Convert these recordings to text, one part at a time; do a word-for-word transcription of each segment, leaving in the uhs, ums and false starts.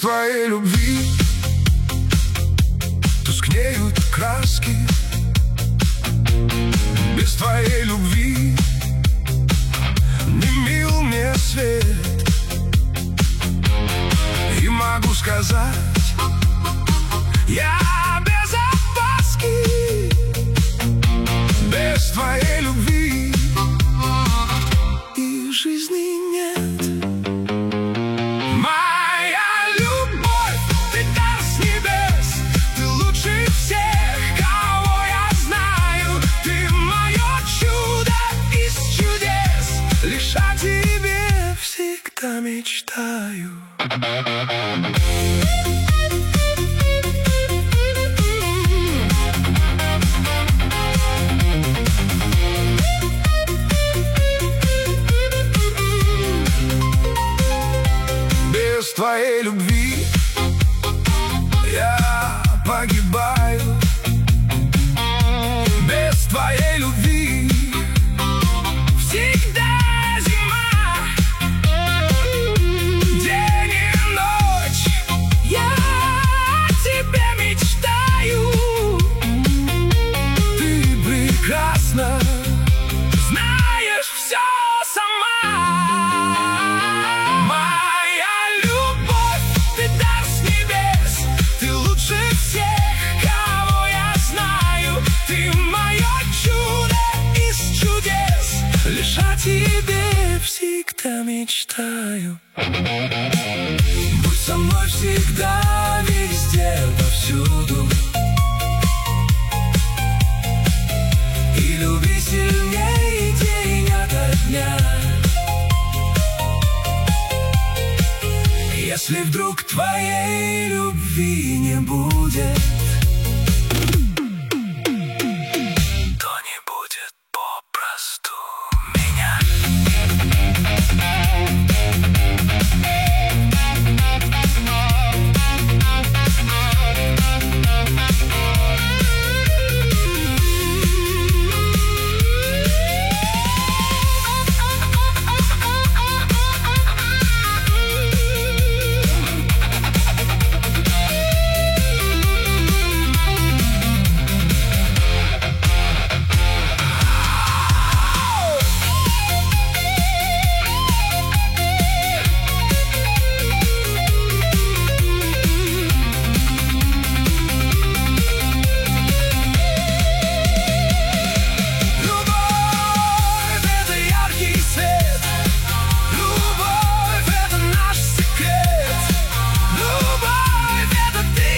твоей любви тускнеют краски. Без твоей любви не мил мне свет. И могу сказать, я без опаски. Без твоей любви и жизни нет. Моя любовь, ты дар с небес, ты лучше всех, кого я знаю. Ты мое чудо из чудес, лишь о тебе всегда мечтаю. Без твоей любви я погибаю. Без твоей любви всегда зима. День и ночь я о тебе мечтаю. Ты прекрасна, знаешь все сама. Лишь о тебе всегда мечтаю. Будь со мной всегда, везде, повсюду. И люби сильней день ото дня. Если вдруг твоей любви не будет,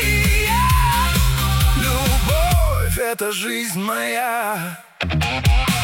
это жизнь моя.